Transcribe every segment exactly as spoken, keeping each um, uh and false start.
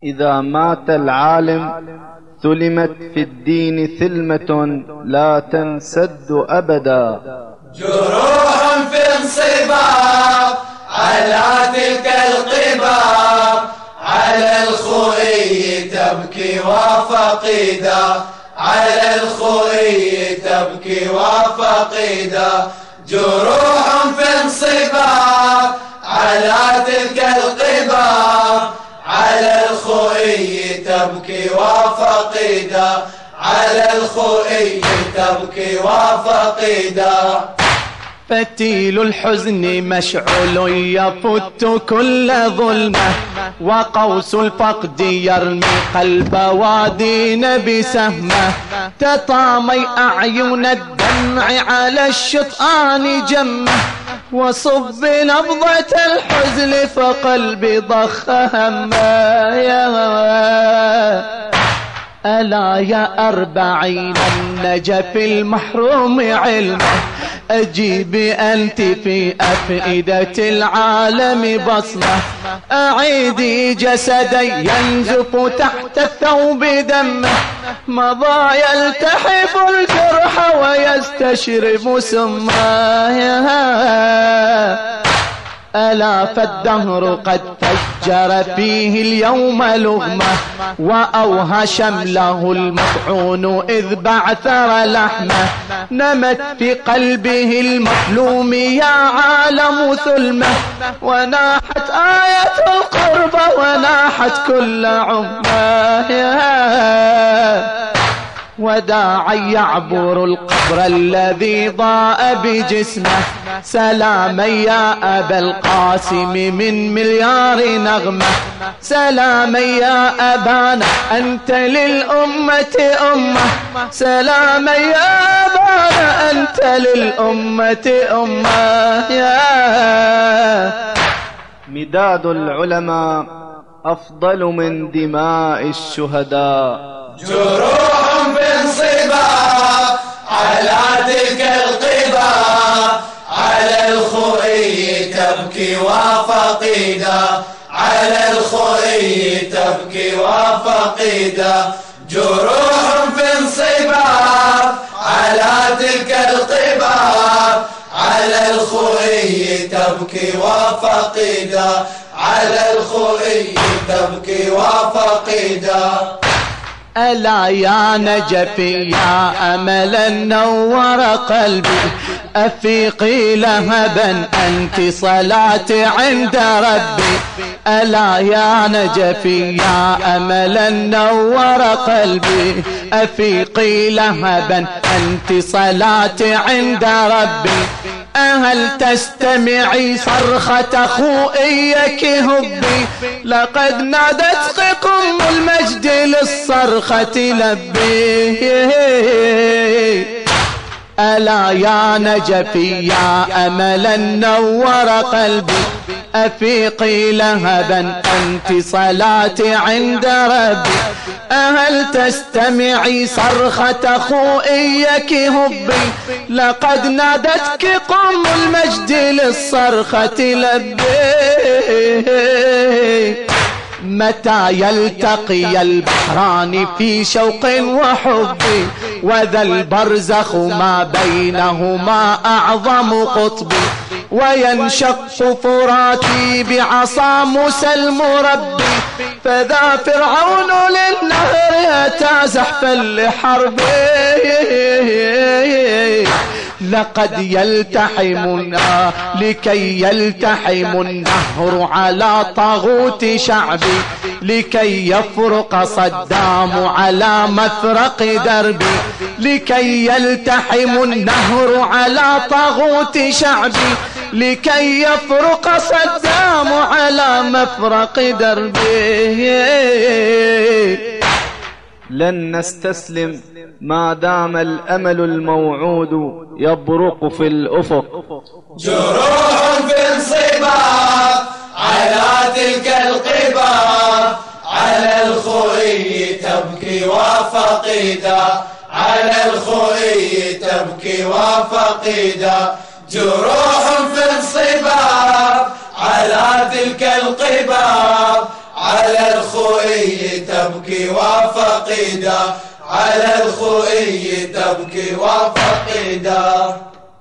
إذا مات العالم ثلمت في الدين ثلمة لا تنسد أبدا. جروح في انصباب على تلك القباب، على الخوي تبكي وفقيدا، على الخوي تبكي وفقيدا. جروح في انصباب على تلك القباب، على الخوي تبكي وفقيدا، على الخوي تبكي وفقيدا. فتيل الحزن مشعول يفت كل ظلمة، وقوس الفقد يرمي قلب وادين بسهمه. تطامي أعين الدمع على الشطآن جمه، وصب نبضة الحزن فقلبي ضخ همه. ألا يا أربعين النجف المحروم علمه، أجيبي أنت في أفئدة العالم بصمة. أعيدي جسدي ينزف تحت الثوب دمه، مضى يلتحف الجرح ويستشرب سمه. ألا فالدهر قد فجر فيه اليوم لغمة، وأوهى شمله المطعون إذ بعثر لحمه. نمت في قلبه المظلوم يا عالم ثلمة، وناحت آية القرب وناحت كل عمه. وداعي يعبر القبر الذي ضاء بجسمه، سلاما يا أبا القاسم من مليار نغمة. سلاما يا أبانا أنت للأمة أمة، سلاما يا أبانا أنت للأمة أمة. يا مداد العلماء أفضل من دماء الشهداء. جروح في انصباب على تلك القباب، على الخوي تبكي وفقيدا، على الخوي تبكي وفقيدا. جروح في انصباب على تلك القباب، على الخوي تبكي وفقيدا، على الخوي تبكي وفقيدا. ألا يا نجفي يا أملا نور قلبي، أفيقي لهبا أنت صلاتي عند ربي. ألا يا نجفي يا أملا نور قلبي، أفيقي لهبا أنت صلاتي عند ربي. أهل تستمعي صرخة خوئيك هبي، لقد نادت قم المجد للصرخة لبي. ألا يا نجفي يا أملا نور قلبي، أفيقي لهبا أنت صلاتي عند ربي. أهل تستمعي صرخة خوئيك هبي، لقد نادتك قم المجد للصرخة لبي. متى يلتقي البحران في شوق وحب، وذا البرزخ ما بينهما أعظم قطب. وينشق فراتي بعصا موسى المربي، فذا فرعون للنهر أتى زحفا لحربه. لقد يلتحمنا لكي يلتحم النهر على طاغوت شعبي، لكي يفرق صدام على مفرق دربي. لكي يلتحم النهر على طاغوت شعبي، لكي يفرق صدام على مفرق دربي. لن نستسلم ما دام الأمل الموعود يبرق في الأفق. جروح في انصباب على تلك القباب، على الخوي تبكي وفقيدا، على الخوي تبكي وفقيدا. جروح في انصباب على تلك القباب، على الخوي تبكي وفقيدا على الخوي تبكي وفقيدا.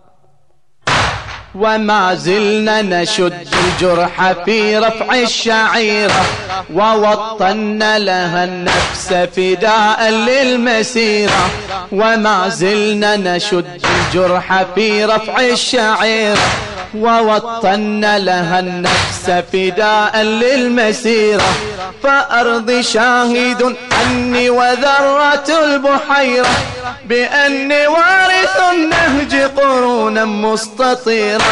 وما زلنا نشد الجرح في رفع الشعيرة ووطنا لها النفس فداء للمسيرة. وما زلنا نشد الجرح في رفع الشعيرة ووطنا لها النفس فداء للمسيرة. فأرضي شاهد عني وذرة البحيرة بأني وارث النهج قرونا مستطيرة.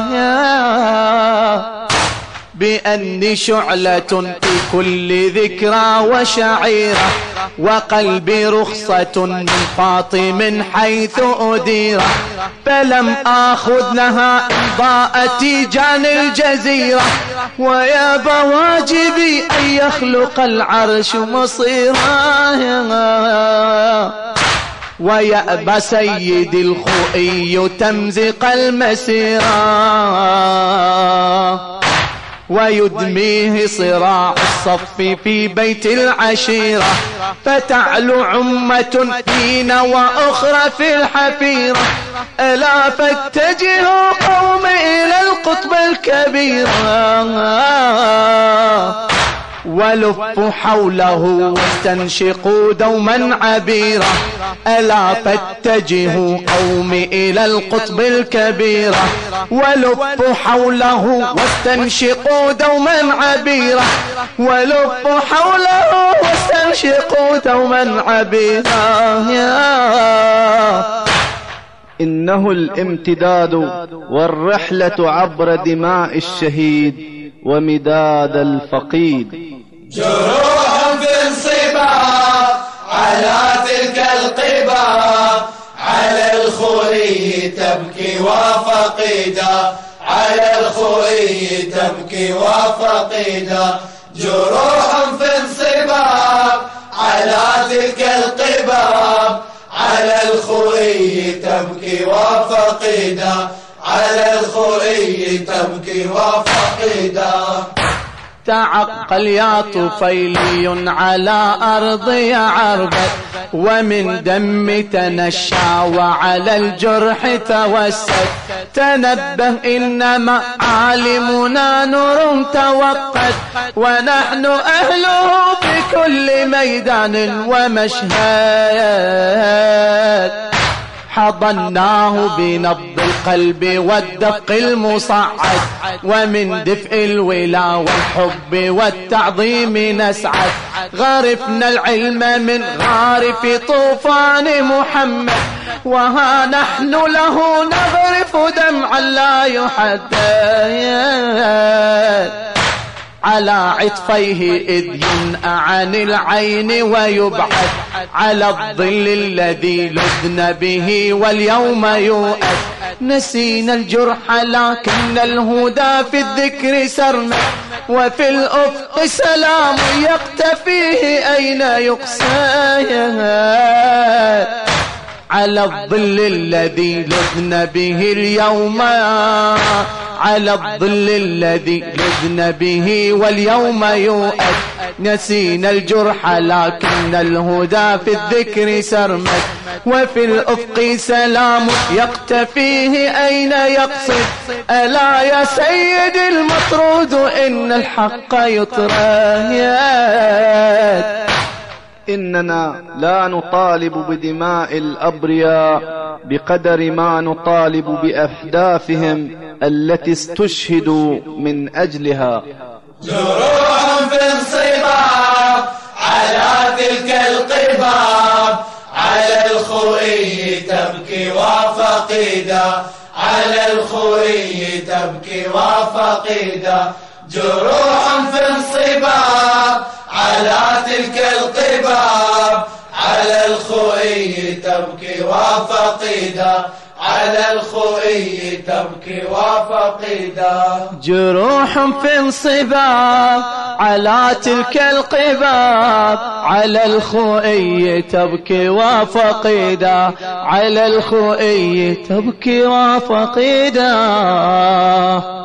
بأني شعلة في كل ذكرى وشعيرة وقلبي رخصة من فاطم حيث أديرة. فلم آخذ لها إضاءتي جان الجزيرة ويا بواجبي أن يخلق العرش مصيرا. ويأبى سيدي الخوئي تمزق المسيرة ويدميه صراع الصف في بيت العشيرة. فتعلو عمة فينا وأخرى في الحفيرة ألا فاتجهوا قوم إلى القطب الكبيرة ولفوا حوله واستنشقوا دوما عبيرا. ألا فاتجهوا قوم إلى القطب الكبيرة ولفوا حوله واستنشقوا دوما عبيرا. ولفوا حوله واستنشقوا دوما عبيرا. يا إنه الامتداد والرحلة عبر دماء الشهيد ومداد الفقيد. جروح في انصباب على تلك القباب على الخوي تبكي وفقيدا على الخوي تبكي وفقيدا. جروح في انصباب على تلك القباب على الخوي تبكي وفقيدا على الخوي تبكي وفقيدا. تعقل يا طفيلي على أرض عربت ومن دم تنشى وعلى الجرح توسد. تنبه إنما عالمنا نور توقد ونحن أهله في كل ميدان ومشهد. حضناه بنبض القلب والدق المصعد ومن دفء الولا والحب والتعظيم نسعد. غرفنا العلم من غارف طوفان محمد وها نحن له نغرف دمعا لا يحدد. على عطفيه إذ ينأى عن العين ويبعد على الظل الذي لذن به واليوم يؤد. نسينا الجرح لكن الهدى في الذكر سرمد وفي الأفق سلام يقتفيه أين يقصد. على الظل الذي لذن به اليوم على الظل الذي لذن به واليوم يؤد. نسينا الجرح لكن الهدى في الذكر سرمد وفي الأفق سلام يقتفيه أين يقصد. ألا يا سيد المطرود إن الحق يطرد. إننا لا نطالب بدماء الأبرياء بقدر ما نطالب بأهدافهم التي استشهدوا من أجلها. جروح في انصباب على تلك القباب على الخوي تبكي وفقيدا على الخوي تبكي وفقيدا. جروح في انصباب على تلك القباب على الخوي تبكي وفقيدا على الخوي تبكي وفقيدا. جروح في انصباب على تلك القباب على الخوي تبكي وفقيدا على الخوي تبكي وفقيدا.